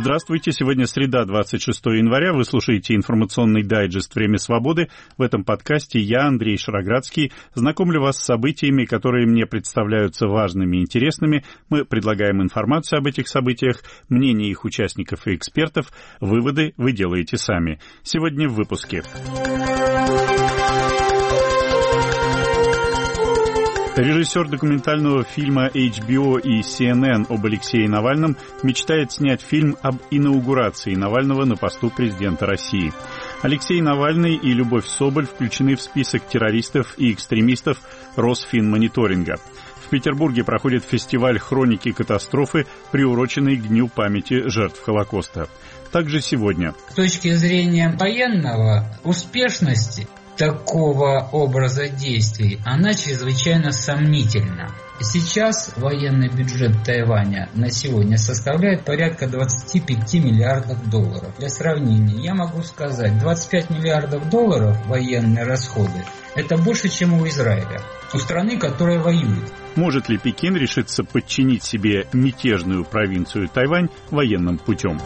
Здравствуйте, сегодня среда, 26 января. Вы слушаете информационный дайджест «Время свободы». В этом подкасте я, Андрей Шароградский, знакомлю вас с событиями, которые мне представляются важными и интересными. Мы предлагаем информацию об этих событиях, мнения их участников и экспертов. Выводы вы делаете сами. Сегодня в выпуске. Режиссер документального фильма HBO и CNN об Алексее Навальном мечтает снять фильм об инаугурации Навального на посту президента России. Алексей Навальный и Любовь Соболь включены в список террористов и экстремистов Росфинмониторинга. В Петербурге проходит фестиваль «Хроники катастрофы», приуроченный к Дню памяти жертв Холокоста. Также сегодня. С точки зрения военного успешности такого образа действий, она чрезвычайно сомнительна. Сейчас военный бюджет Тайваня на сегодня составляет порядка 25 миллиардов долларов. Для сравнения, я могу сказать, 25 миллиардов долларов военные расходы – это больше, чем у Израиля, у страны, которая воюет. Может ли Пекин решиться подчинить себе мятежную провинцию Тайвань военным путем?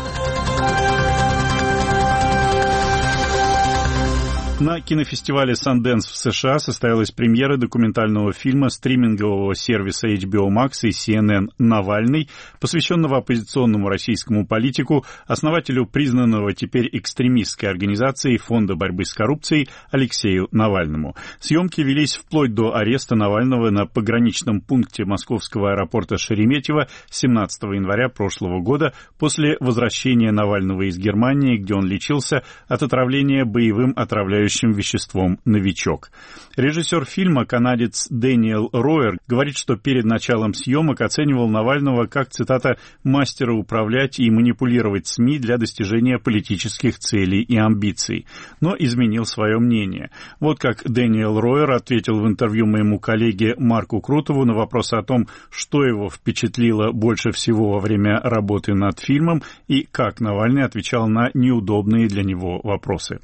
На кинофестивале Sundance в США состоялась премьера документального фильма стримингового сервиса HBO Max и CNN «Навальный», посвященного оппозиционному российскому политику, основателю признанного теперь экстремистской организации Фонда борьбы с коррупцией Алексею Навальному. Съемки велись вплоть до ареста Навального на пограничном пункте московского аэропорта Шереметьево 17 января прошлого года после возвращения Навального из Германии, где он лечился от отравления боевым отравляющим веществом «Новичок». Режиссер фильма, канадец Дэниел Ройер, говорит, что перед началом съемок оценивал Навального как, цитата, «мастера управлять и манипулировать СМИ для достижения политических целей и амбиций», но изменил свое мнение. Вот как Дэниел Ройер ответил в интервью моему коллеге Марку Крутову на вопрос о том, что его впечатлило больше всего во время работы над фильмом и как Навальный отвечал на неудобные для него вопросы.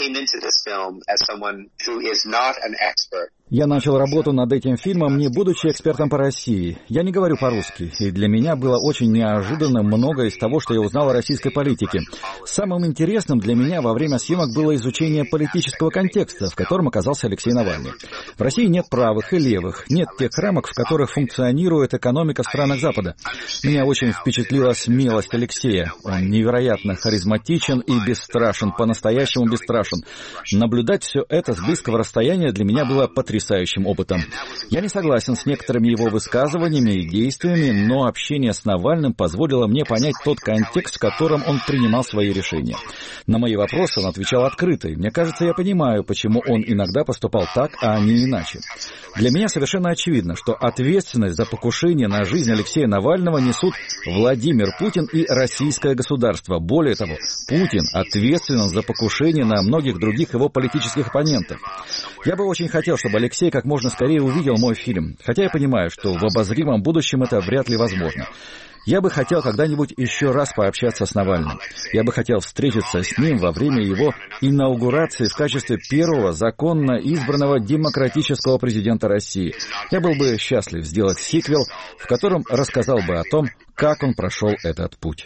Я начал работу над этим фильмом, не будучи экспертом по России. Я не говорю по-русски, и для меня было очень неожиданно многое из того, что я узнал о российской политике. Самым интересным для меня во время съемок было изучение политического контекста, в котором оказался Алексей Навальный. В России нет правых и левых, нет тех рамок, в которых функционирует экономика в странах Запада. Меня очень впечатлила смелость Алексея. Он невероятно харизматичен и бесстрашен, по-настоящему бесстрашен. Наблюдать все это с близкого расстояния для меня было потрясающим опытом. Я не согласен с некоторыми его высказываниями и действиями, но общение с Навальным позволило мне понять тот контекст, в котором он принимал свои решения. На мои вопросы он отвечал открыто, и мне кажется, я понимаю, почему он иногда поступал так, а не иначе. Для меня совершенно очевидно, что ответственность за покушение на жизнь Алексея Навального несут Владимир Путин и российское государство. Более того, Путин ответственен за покушение на многих других его политических оппонентов. Я бы очень хотел, чтобы Алексей как можно скорее увидел мой фильм, хотя я понимаю, что в обозримом будущем это вряд ли возможно. Я бы хотел когда-нибудь еще раз пообщаться с Навальным. Я бы хотел встретиться с ним во время его инаугурации в качестве первого законно избранного демократического президента России. Я был бы счастлив сделать сиквел, в котором рассказал бы о том, как он прошел этот путь.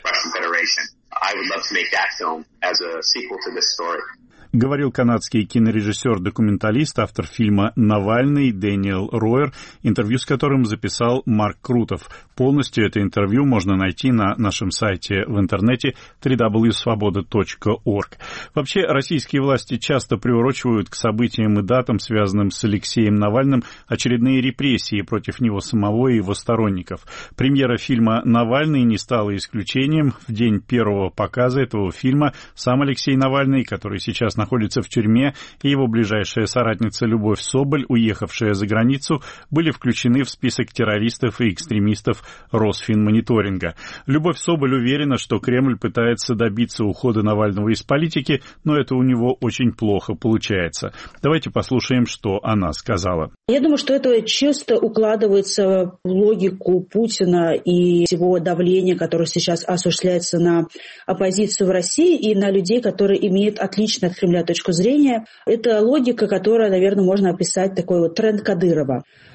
Говорил канадский кинорежиссер-документалист, автор фильма «Навальный» Дэниел Ройер, интервью с которым записал Марк Крутов. Полностью это интервью можно найти на нашем сайте в интернете www.svoboda.org. Вообще, российские власти часто приурочивают к событиям и датам, связанным с Алексеем Навальным, очередные репрессии против него самого и его сторонников. Премьера фильма «Навальный» не стала исключением. В день первого показа этого фильма сам Алексей Навальный, который сейчас находится в тюрьме, и его ближайшая соратница Любовь Соболь, уехавшая за границу, были включены в список террористов и экстремистов Росфинмониторинга. Любовь Соболь уверена, что Кремль пытается добиться ухода Навального из политики, но это у него очень плохо получается. Давайте послушаем, что она сказала. Я думаю, что это чисто укладывается в логику Путина и всего давления, которое сейчас осуществляется на оппозицию в России и на людей, которые имеют отличную от Кремля точку зрения. Это логика, которая, наверное, можно описать такой вот тренд Кадырова.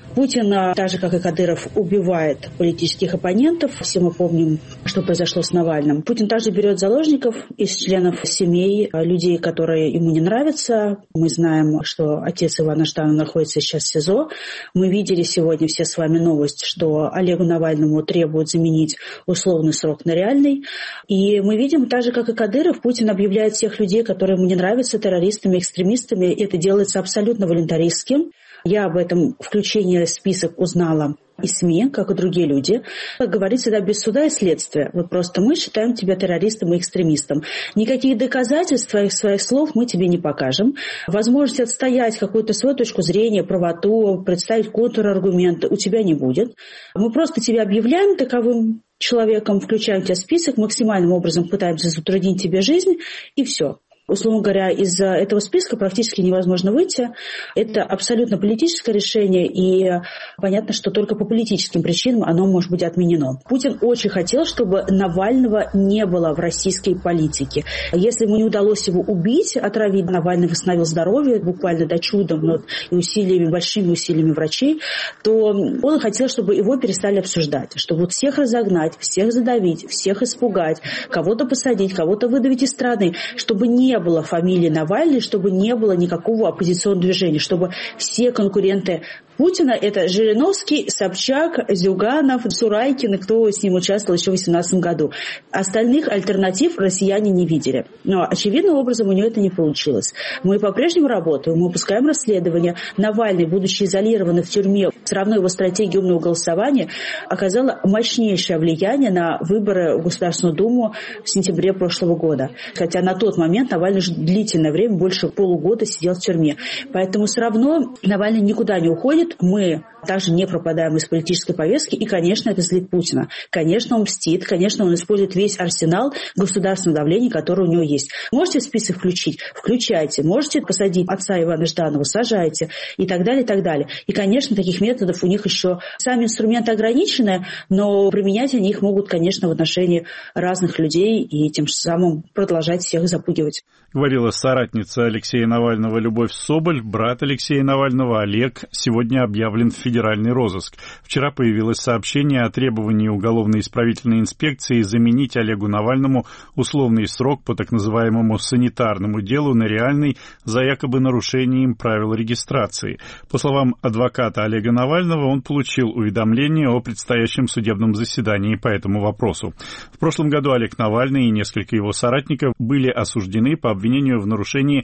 Путин, так же как и Кадыров, убивает политических оппонентов. Все мы помним, что произошло с Навальным. Путин также берет заложников из членов семей, людей, которые ему не нравятся. Мы знаем, что отец Ивана Жданова находится сейчас в СИЗО. Мы видели сегодня все с вами новость, что Олегу Навальному требуют заменить условный срок на реальный. И мы видим, так же как и Кадыров, Путин объявляет всех людей, которые ему не нравятся, террористами, экстремистами. Это делается абсолютно волонтаристски. Я об этом включении в список узнала из СМИ, как и другие люди. Как говорится, да, без суда и следствия. Вот просто мы считаем тебя террористом и экстремистом. Никаких доказательств своих слов мы тебе не покажем. Возможность отстоять какую-то свою точку зрения, правоту, представить контраргументы у тебя не будет. Мы просто тебя объявляем таковым человеком, включаем тебя в список, максимальным образом пытаемся затруднить тебе жизнь, и все. Условно говоря, из этого списка практически невозможно выйти. Это абсолютно политическое решение, и понятно, что только по политическим причинам оно может быть отменено. Путин очень хотел, чтобы Навального не было в российской политике. Если ему не удалось его убить, отравить, Навальный восстановил здоровье буквально до чуда, но и усилиями, большими усилиями врачей, то он хотел, чтобы его перестали обсуждать, чтобы вот всех разогнать, всех задавить, всех испугать, кого-то посадить, кого-то выдавить из страны, чтобы не было фамилии Навальный, чтобы не было никакого оппозиционного движения, чтобы все конкуренты Путина — это Жириновский, Собчак, Зюганов, Сурайкин и кто с ним участвовал еще в 2018 году. Остальных альтернатив россияне не видели. Но очевидным образом у него это не получилось. Мы по-прежнему работаем, мы выпускаем расследование. Навальный, будучи изолированный в тюрьме, все равно его стратегия умного голосования оказала мощнейшее влияние на выборы в Государственную Думу в сентябре прошлого года. Хотя на тот момент Навальный уже длительное время, больше полугода сидел в тюрьме. Поэтому все равно Навальный никуда не уходит. Мы также не пропадаем из политической повестки, и, конечно, это злит Путина. Конечно, он мстит, конечно, он использует весь арсенал государственного давления, который у него есть. Можете в список включить? Включайте. Можете посадить отца Ивана Жданова? Сажайте. И так далее, и так далее. И, конечно, таких методов у них еще сами инструменты ограничены, но применять они их могут, конечно, в отношении разных людей и тем самым продолжать всех запугивать. Говорила соратница Алексея Навального Любовь Соболь. Брат Алексея Навального Олег сегодня объявлен в федеральный розыск. Вчера появилось сообщение о требовании уголовно-исправительной инспекции заменить Олегу Навальному условный срок по так называемому санитарному делу на реальный за якобы нарушением правил регистрации. По словам адвоката Олега Навального, он получил уведомление о предстоящем судебном заседании по этому вопросу. В прошлом году Олег Навальный и несколько его соратников были осуждены по обвинению в нарушении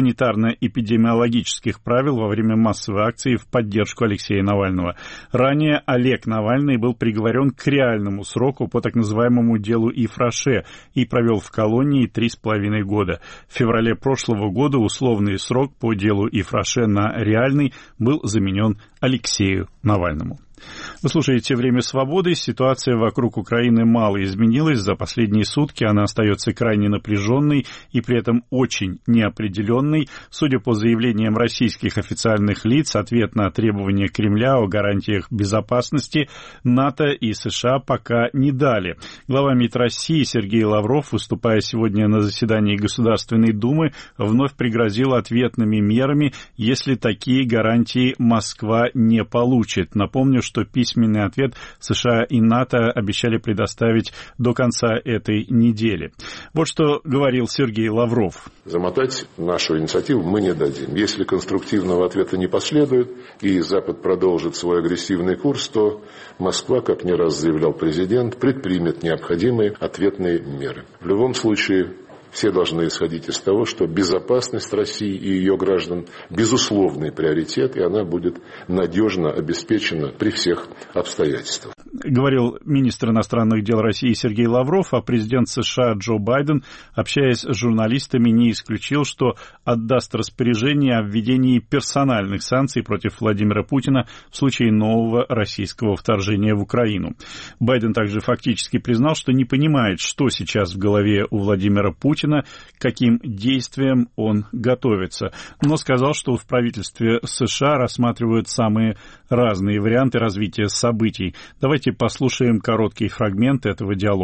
санитарно-эпидемиологических правил во время массовой акции в поддержку Алексея Навального. Ранее Олег Навальный был приговорен к реальному сроку по так называемому делу Ифраше и провел в колонии 3,5 года. В феврале прошлого года условный срок по делу Ифраше на реальный был заменен Алексею Навальному. Вы слушаете «Время свободы». Ситуация вокруг Украины мало изменилась. За последние сутки она остается крайне напряженной и при этом очень неопределенной. Судя по заявлениям российских официальных лиц, ответ на требования Кремля о гарантиях безопасности НАТО и США пока не дали. Глава МИД России Сергей Лавров, выступая сегодня на заседании Государственной Думы, вновь пригрозил ответными мерами, если такие гарантии Москва не получит. Напомню, что письменный ответ США и НАТО обещали предоставить до конца этой недели. Вот что говорил Сергей Лавров. Замотать нашу инициативу мы не дадим. Если конструктивного ответа не последует и Запад продолжит свой агрессивный курс, то Москва, как не раз заявлял президент, предпримет необходимые ответные меры. В любом случае, все должны исходить из того, что безопасность России и ее граждан – безусловный приоритет, и она будет надежно обеспечена при всех обстоятельствах. Говорил министр иностранных дел России Сергей Лавров, а президент США Джо Байден, общаясь с журналистами, не исключил, что отдаст распоряжение о введении персональных санкций против Владимира Путина в случае нового российского вторжения в Украину. Байден также фактически признал, что не понимает, что сейчас в голове у Владимира Путина, к каким действиям он готовится, но сказал, что в правительстве США рассматривают самые разные варианты развития событий. Давайте послушаем короткий фрагмент этого диалога.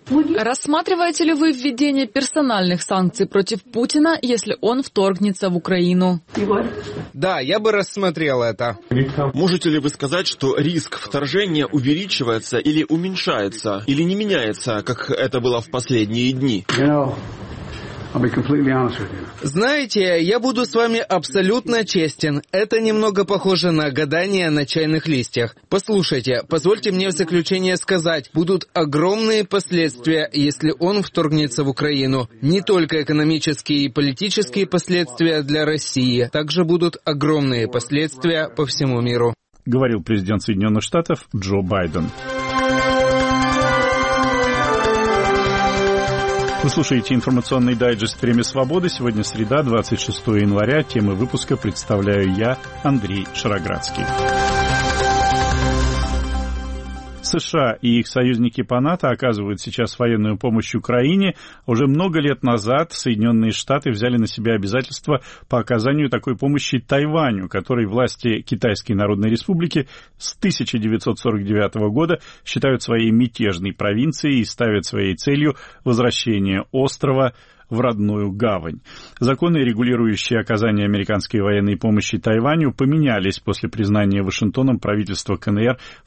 Рассматриваете ли вы введение персональных санкций против Путина, если он вторгнется в Украину? Да, я бы рассмотрел это. Можете ли вы сказать, что риск вторжения увеличивается или уменьшается, или не меняется, как это было в последние дни? Знаете, я буду с вами абсолютно честен. Это немного похоже на гадание на чайных листьях. Послушайте, позвольте мне в заключение сказать, будут огромные последствия, если он вторгнется в Украину. Не только экономические и политические последствия для России, также будут огромные последствия по всему миру. Говорил президент Соединенных Штатов Джо Байден. Вы слушаете информационный дайджест «Время свободы». Сегодня среда, 26 января. Темы выпуска представляю я, Андрей Шароградский. США и их союзники по НАТО оказывают сейчас военную помощь Украине. Уже много лет назад Соединенные Штаты взяли на себя обязательства по оказанию такой помощи Тайваню, который власти Китайской Народной Республики с 1949 года считают своей мятежной провинцией и ставят своей целью возвращение острова в родную гавань. Законы, регулирующие оказание американской военной помощи Тайваню, поменялись после признания Вашингтоном правительства КНР в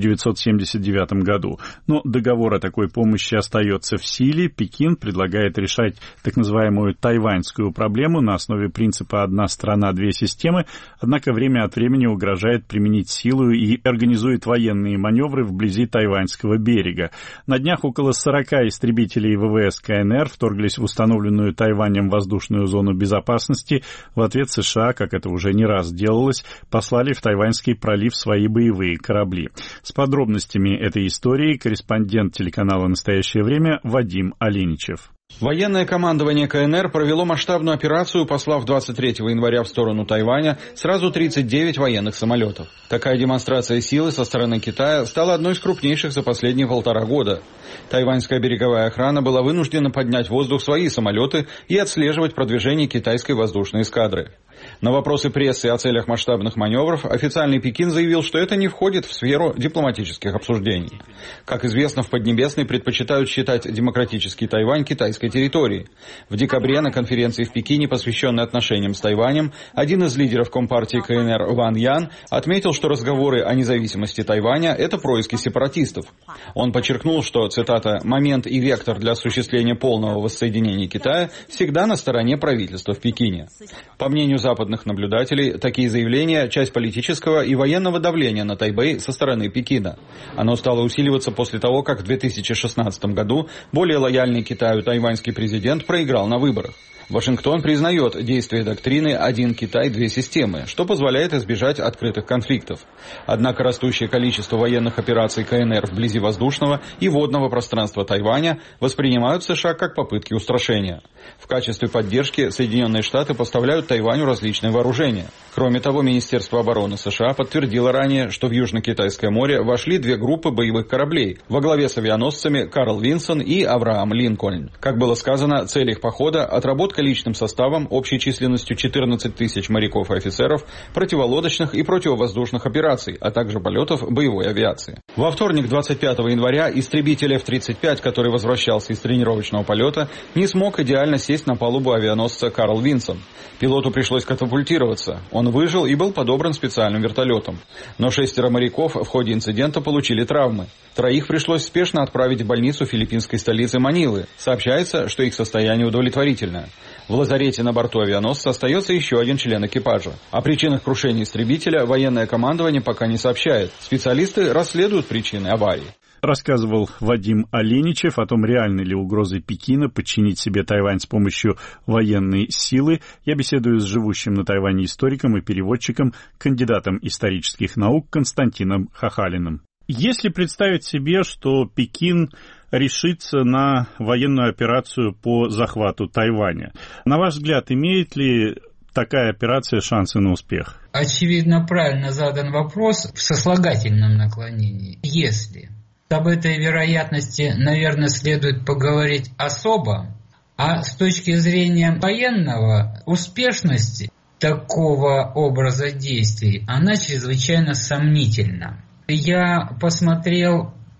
1979 году. Но договор о такой помощи остается в силе. Пекин предлагает решать так называемую тайваньскую проблему на основе принципа «одна страна, две системы», однако время от времени угрожает применить силу и организует военные маневры вблизи тайваньского берега. На днях около 40 истребителей ВВС КНР вторглись в установленную Тайванем воздушную зону безопасности. В ответ США, как это уже не раз делалось, послали в Тайваньский пролив свои боевые корабли. С подробностями этой истории корреспондент телеканала «Настоящее время» Вадим Оленичев. Военное командование КНР провело масштабную операцию, послав 23 января в сторону Тайваня сразу 39 военных самолетов. Такая демонстрация силы со стороны Китая стала одной из крупнейших за последние 1,5 года. Тайваньская береговая охрана была вынуждена поднять в воздух свои самолеты и отслеживать продвижение китайской воздушной эскадры. На вопросы прессы о целях масштабных маневров официальный Пекин заявил, что это не входит в сферу дипломатических обсуждений. Как известно, в Поднебесной предпочитают считать демократический Тайвань китайской территорией. В декабре на конференции в Пекине, посвященной отношениям с Тайванем, один из лидеров Компартии КНР Ван Ян отметил, что разговоры о независимости Тайваня – это происки сепаратистов. Он подчеркнул, что, цитата, «момент и вектор для осуществления полного воссоединения Китая всегда на стороне правительства в Пекине». По мнению западных наблюдателей, такие заявления – часть политического и военного давления на Тайбэй со стороны Пекина. Оно стало усиливаться после того, как в 2016 году более лояльный Китаю тайваньский президент проиграл на выборах. Вашингтон признает действие доктрины «один Китай, две системы», что позволяет избежать открытых конфликтов. Однако растущее количество военных операций КНР вблизи воздушного и водного пространства Тайваня воспринимают США как попытки устрашения. В качестве поддержки Соединенные Штаты поставляют Тайваню различные вооружения. Кроме того, Министерство обороны США подтвердило ранее, что в Южно-Китайское море вошли 2 группы боевых кораблей во главе с авианосцами «Карл Винсон» и «Авраам Линкольн». Как было сказано, цель их похода – отработка личным составом общей численностью 14 тысяч моряков и офицеров, противолодочных и противовоздушных операций, а также полетов боевой авиации. Во вторник, 25 января, истребитель F-35, который возвращался из тренировочного полета, не смог идеально сесть на палубу авианосца «Карл Винсон». Пилоту пришлось катапультироваться. Он выжил и был подобран специальным вертолетом. Но 6 моряков в ходе инцидента получили травмы. 3 пришлось спешно отправить в больницу филиппинской столицы Манилы. Сообщается, что их состояние удовлетворительное. В лазарете на борту авианосца остается еще 1 член экипажа. О причинах крушения истребителя военное командование пока не сообщает. Специалисты расследуют причины аварии. Рассказывал Вадим Оленичев о том, реальны ли угрозы Пекина подчинить себе Тайвань с помощью военной силы. Я беседую с живущим на Тайване историком и переводчиком, кандидатом исторических наук Константином Хахалиным. Если представить себе, что Пекин решится на военную операцию по захвату Тайваня, на ваш взгляд, имеет ли такая операция шансы на успех? Очевидно, правильно задан вопрос в сослагательном наклонении. Если. Об этой вероятности, наверное, следует поговорить особо, а с точки зрения военного успешности такого образа действий, она чрезвычайно сомнительна. Я посмотрел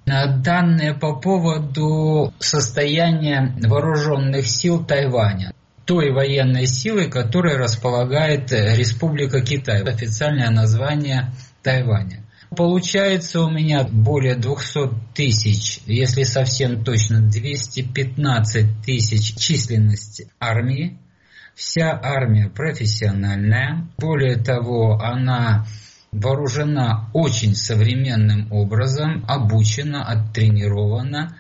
Данные по поводу состояния вооруженных сил Тайваня. Той военной силы, которой располагает Республика Китай, официальное название Тайваня. Получается у меня более 200 тысяч, если совсем точно, 215 тысяч численности армии. Вся армия профессиональная. Более того, она вооружена очень современным образом, обучена, оттренирована.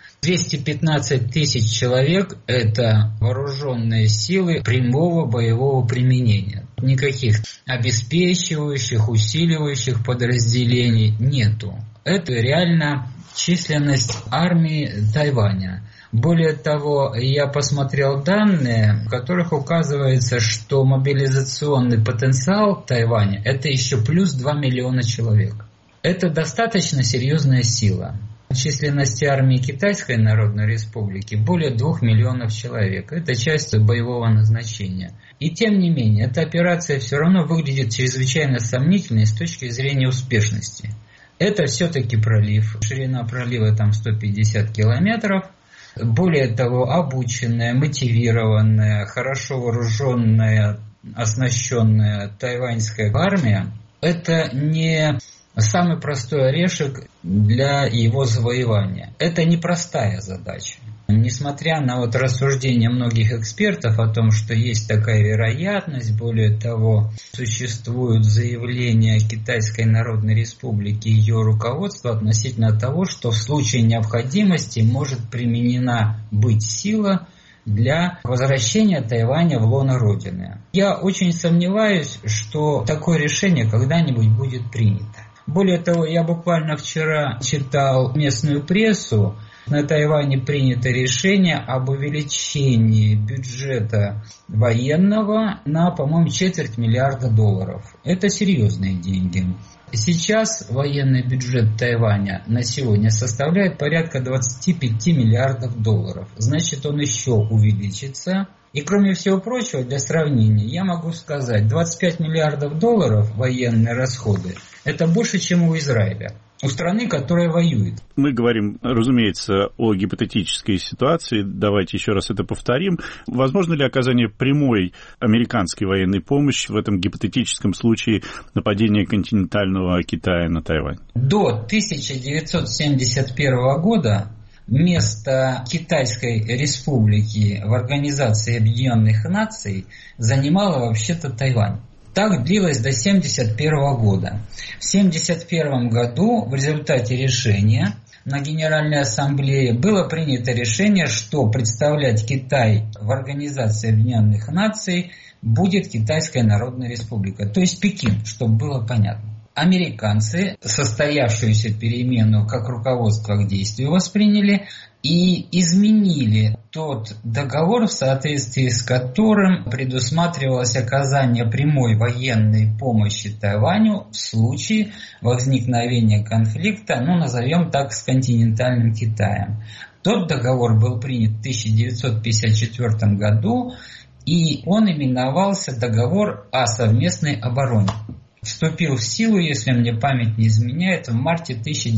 215 тысяч человек – это вооруженные силы прямого боевого применения. Никаких обеспечивающих, усиливающих подразделений нету. Это реально численность армии Тайваня. Более того, я посмотрел данные, в которых указывается, что мобилизационный потенциал Тайваня – это еще плюс 2 миллиона человек. Это достаточно серьезная сила. Численность армии Китайской Народной Республики более 2 миллионов человек. Это часть боевого назначения. И тем не менее, эта операция все равно выглядит чрезвычайно сомнительной с точки зрения успешности. Это все-таки пролив. Ширина пролива там 150 километров. Более того, обученная, мотивированная, хорошо вооруженная, оснащенная тайваньская армия – это не самый простой орешек для его завоевания. Это непростая задача. Несмотря на рассуждения многих экспертов о том, что есть такая вероятность, более того, существуют заявления Китайской Народной Республики и ее руководства относительно того, что в случае необходимости может применена быть сила для возвращения Тайваня в лоно Родины. Я очень сомневаюсь, что такое решение когда-нибудь будет принято. Более того, я буквально вчера читал местную прессу. На Тайване принято решение об увеличении бюджета военного на, по-моему, $250 миллиарда. Это серьезные деньги. Сейчас военный бюджет Тайваня на сегодня составляет порядка $25 миллиардов. Значит, он еще увеличится. И кроме всего прочего, для сравнения, я могу сказать, $25 миллиардов военные расходы – это больше, чем у Израиля. У страны, которая воюет. Мы говорим, разумеется, о гипотетической ситуации. Давайте еще раз это повторим. Возможно ли оказание прямой американской военной помощи в этом гипотетическом случае нападения континентального Китая на Тайвань? До 1971 года место Китайской Республики в Организации Объединенных Наций занимала вообще-то Тайвань. Так длилось до 1971 года. В 1971 году в результате решения на Генеральной Ассамблее было принято решение, что представлять Китай в Организации Объединенных Наций будет Китайская Народная Республика, то есть Пекин, чтобы было понятно. Американцы состоявшуюся перемену как руководство к действию восприняли и изменили тот договор, в соответствии с которым предусматривалось оказание прямой военной помощи Тайваню в случае возникновения конфликта, назовем так, с континентальным Китаем. Тот договор был принят в 1954 году, и он именовался договор о совместной обороне. Вступил в силу, если мне память не изменяет, в марте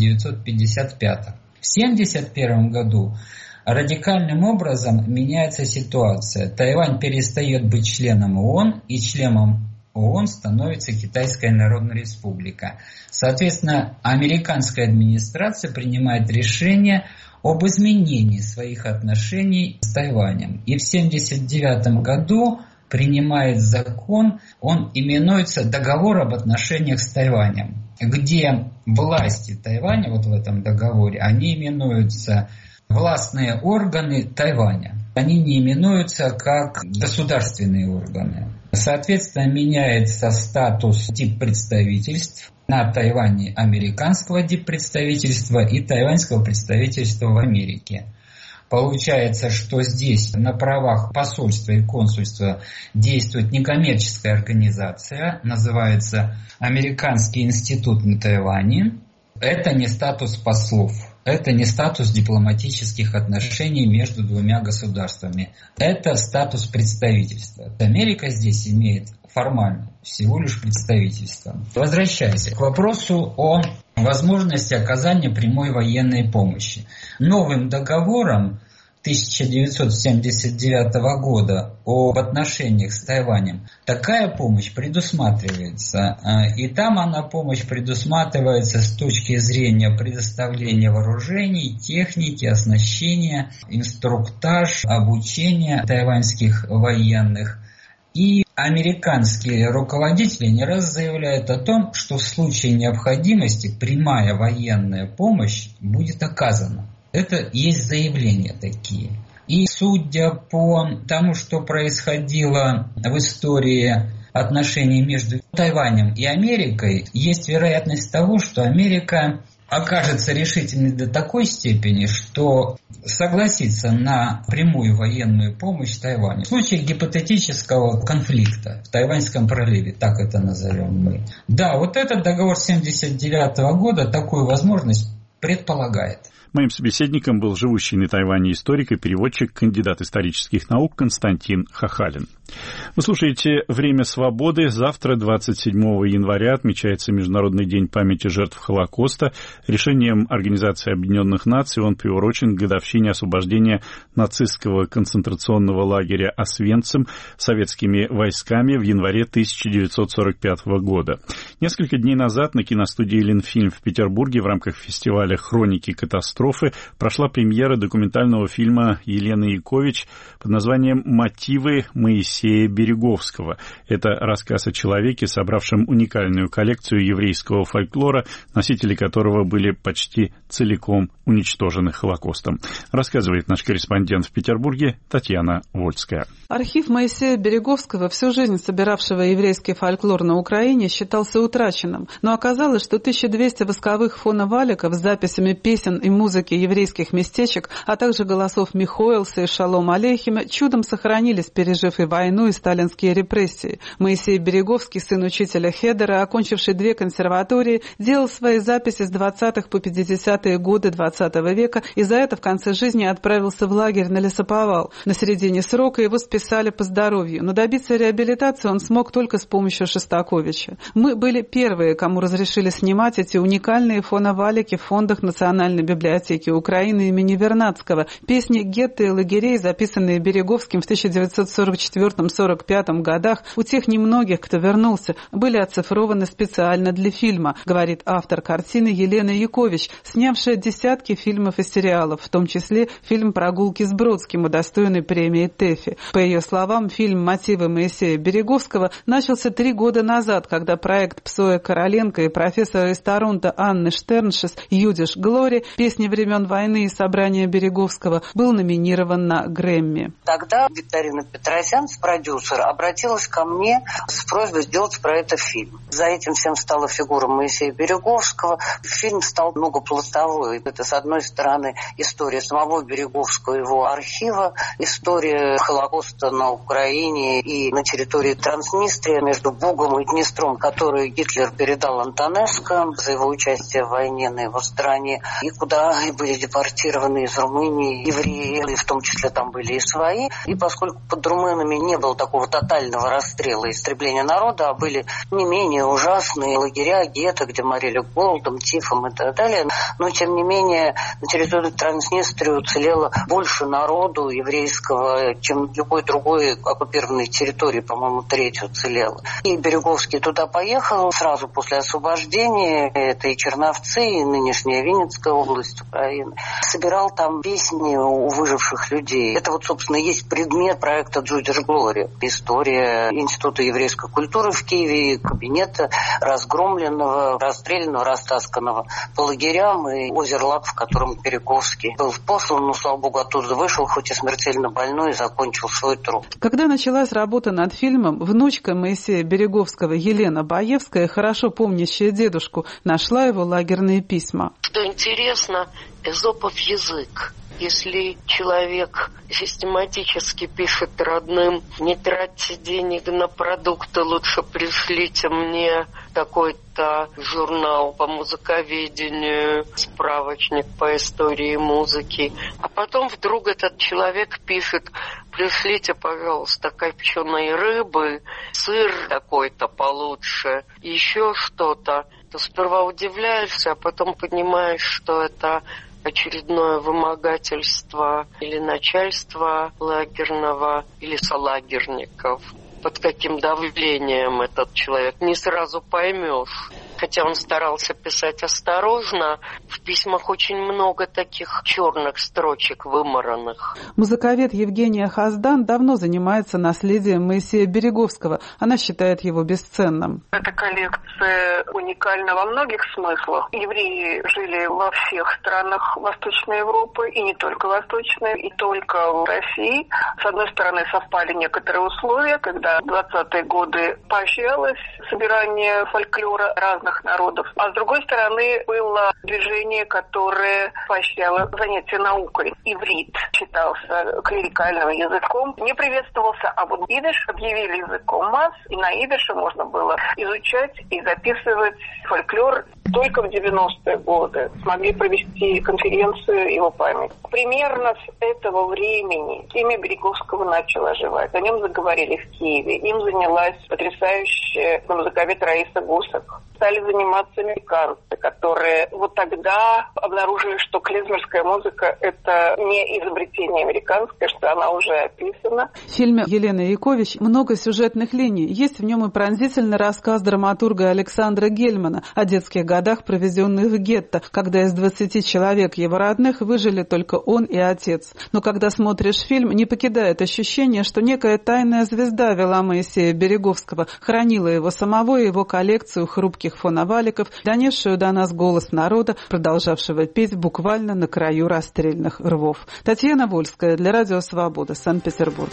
1955. В 1971 году радикальным образом меняется ситуация. Тайвань перестает быть членом ООН, и членом ООН становится Китайская Народная Республика. Соответственно, американская администрация принимает решение об изменении своих отношений с Тайванем. И в 1979 году принимает закон, он именуется «Договор об отношениях с Тайванем», где власти Тайваня, в этом договоре, они именуются властные органы Тайваня. Они не именуются как государственные органы. Соответственно, меняется статус диппредставительств на Тайване американского диппредставительства и тайваньского представительства в Америке. Получается, что здесь на правах посольства и консульства действует некоммерческая организация, называется Американский институт на Тайване. Это не статус послов. Это не статус дипломатических отношений между двумя государствами. Это статус представительства. Америка здесь имеет формально всего лишь представительство. Возвращаясь к вопросу о возможности оказания прямой военной помощи. Новым договором 1979 года об отношениях с Тайванем такая помощь предусматривается. И там помощь предусматривается с точки зрения предоставления вооружений, техники, оснащения, инструктаж, обучения тайваньских военных. И американские руководители не раз заявляют о том, что в случае необходимости прямая военная помощь будет оказана. Это есть заявления такие. И судя по тому, что происходило в истории отношений между Тайванем и Америкой, есть вероятность того, что Америка окажется решительной до такой степени, что согласится на прямую военную помощь Тайваню. В случае гипотетического конфликта в Тайваньском проливе, так это назовем мы. Да, вот этот договор 1979 года такую возможность предполагает. Моим собеседником был живущий на Тайване историк и переводчик, кандидат исторических наук Константин Хахалин. Вы слушаете «Время свободы». Завтра, 27 января, отмечается Международный день памяти жертв Холокоста. Решением Организации Объединенных Наций он приурочен к годовщине освобождения нацистского концентрационного лагеря Освенцим советскими войсками в январе 1945 года. Несколько дней назад на киностудии «Ленфильм» в Петербурге в рамках фестиваля «Хроники катастрофы» прошла премьера документального фильма Елены Якович под названием «Мотивы Моисея Береговского». Это рассказ о человеке, собравшем уникальную коллекцию еврейского фольклора, носители которого были почти целиком уничтожены Холокостом. Рассказывает наш корреспондент в Петербурге Татьяна Вольская. Архив Моисея Береговского, всю жизнь собиравшего еврейский фольклор на Украине, считался утраченным. Но оказалось, что 1200 восковых фоноваликов с записями песен и музыки еврейских местечек, а также голосов Михоэлса и Шалом Алейхима чудом сохранились, пережив и войну, и сталинские репрессии. Моисей Береговский, сын учителя Хедера, окончивший 2 консерватории, делал свои записи с 20-х по 50-е годы 20 века и за это в конце жизни отправился в лагерь на лесоповал. На середине срока его списали по здоровью, но добиться реабилитации он смог только с помощью Шостаковича. Мы были первые, кому разрешили снимать эти уникальные фоновалики в фондах Национальной библиотеки Украины имени Вернадского. Песни гетто и лагерей, записанные Береговским в 1944-45 годах, у тех немногих, кто вернулся, были оцифрованы специально для фильма, говорит автор картины Елена Якович, снявшая десятки фильмов и сериалов, в том числе фильм «Прогулки с Бродским», удостоенный премии ТЭФИ. По ее словам, фильм «Мотивы Моисея Береговского» начался 3 года назад, когда проект Псоя Короленко и профессора из Торонто Анны Штерншес «Юдиш Глори. Песни времен войны» и собрания Береговского был номинирован на Грэмми. Тогда Викторина Петросян, продюсер, обратилась ко мне с просьбой сделать про это фильм. За этим всем стала фигура Моисея Береговского. Фильм стал многопластовой. Это, с одной стороны, история самого Береговского, его архива, история Холокоста на Украине и на территории Транснистрии между Бугом и Днестром, который Гитлер передал Антонеско за его участие в войне на его стороне, и куда были депортированы из Румынии евреи, и в том числе там были и свои. И поскольку под румынами не было такого тотального расстрела и истребления народа, а были не менее ужасные лагеря, гетто, где морили голодом, тифом и так далее, но тем не менее на территории Транснистрии уцелело больше народу еврейского, чем любой другой оккупированной территории, по-моему, 1/3 уцелело. И Береговский туда поехал сразу после освобождения, это и Черновцы, и нынешняя Винницкая область Украины, собирал там песни у выживших людей. Это вот, собственно, есть предмет проекта «Юдиш Глори». История Института еврейской культуры в Киеве, кабинета разгромленного, расстрелянного, растасканного по лагерям и озерлак, в котором Береговский был послан, но, слава богу, оттуда вышел, хоть и смертельно больной, и закончил свой труд. Когда началась работа над фильмом, внучка Моисея Береговского Елена Баевская, хорошо помнящая дедушку, нашла его лагерные письма. Что интересно, Эзопов язык. Если человек систематически пишет родным: не тратьте денег на продукты, лучше пришлите мне какой-то журнал по музыковедению, справочник по истории музыки. А потом вдруг этот человек пишет: пришлите, пожалуйста, копченой рыбы, сыр какой-то получше, еще что-то. То сперва удивляешься, а потом понимаешь, что это очередное вымогательство или начальства лагерного, или солагерников. Под каким давлением этот человек, не сразу поймешь. Хотя он старался писать осторожно, в письмах очень много таких черных строчек вымаранных. Музыковед Евгения Хаздан давно занимается наследием Моисея Береговского. Она считает его бесценным. Эта коллекция уникальна во многих смыслах. Евреи жили во всех странах Восточной Европы, и не только Восточной, и только в России. С одной стороны, совпали некоторые условия, когда в 20-е годы поощрялось собирание фольклора разных народов. А с другой стороны, было движение, которое поощряло занятие наукой. Иврит считался клерикальным языком, не приветствовался, а вот идиш объявили языком масс, и на идише можно было изучать и записывать фольклор. Только в 90-е годы смогли провести конференцию его память. Примерно с этого времени имя Береговского начало оживать. О нем заговорили в Киеве. Им занялась потрясающая музыковед Раиса Гусак. Стали заниматься американцы, которые вот тогда обнаружили, что клезмерская музыка – это не изобретение американское, что она уже описана. В фильме Елены Якович много сюжетных линий. Есть в нем и пронзительный рассказ драматурга Александра Гельмана о детских годах, проведенных в гетто, когда из 20 человек его родных выжили только он и отец. Но когда смотришь фильм, не покидает ощущение, что некая тайная звезда вела Моисея Береговского, хранила его самого и его коллекцию хрупких фоноваликов, донесшую до нас голос народа, продолжавшего петь буквально на краю расстрельных рвов. Татьяна Вольская для Радио Свобода, Санкт-Петербург.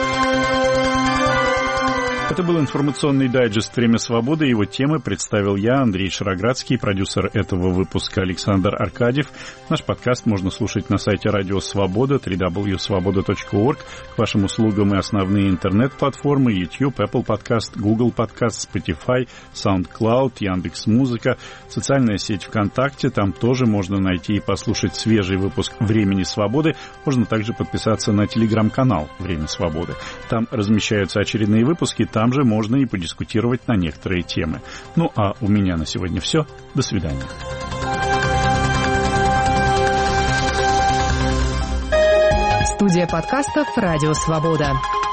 Это был информационный дайджест «Время свободы». Его темы представил я, Андрей Шароградский, продюсер этого выпуска Александр Аркадьев. Наш подкаст можно слушать на сайте Радио Свобода, www.svoboda.org. К вашим услугам и основные интернет-платформы: YouTube, Apple Podcast, Google Podcast, Spotify, SoundCloud, Яндекс.Музыка, социальная сеть ВКонтакте. Там тоже можно найти и послушать свежий выпуск «Времени свободы». Можно также подписаться на телеграм-канал «Время свободы». Там размещаются очередные выпуски. Там же можно и подискутировать на некоторые темы. Ну, а у меня на сегодня все. До свидания. Студия подкастов «Радио Свобода».